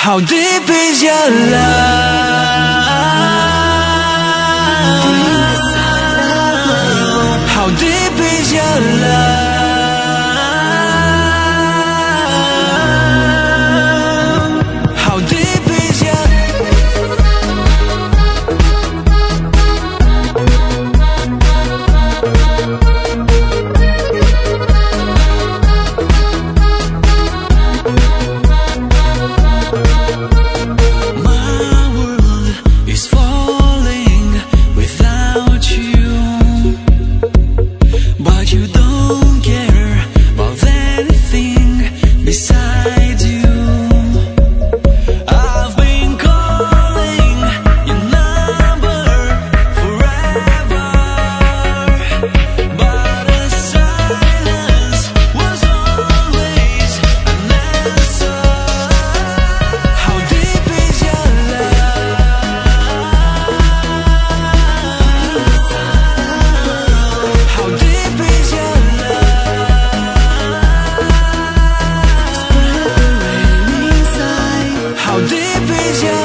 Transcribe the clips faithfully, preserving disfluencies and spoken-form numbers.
How deep is your love? How deep is your love? How deep is your beside you. I've been calling your number forever, but the silence was always an answer. How deep is your love? How deep is your How deep is your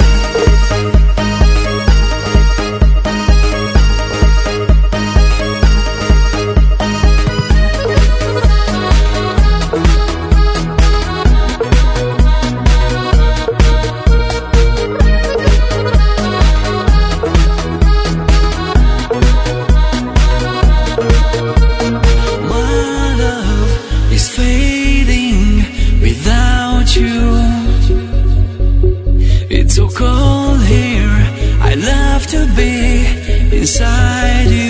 My love is fading without you. It's so cold here, I love to be inside you.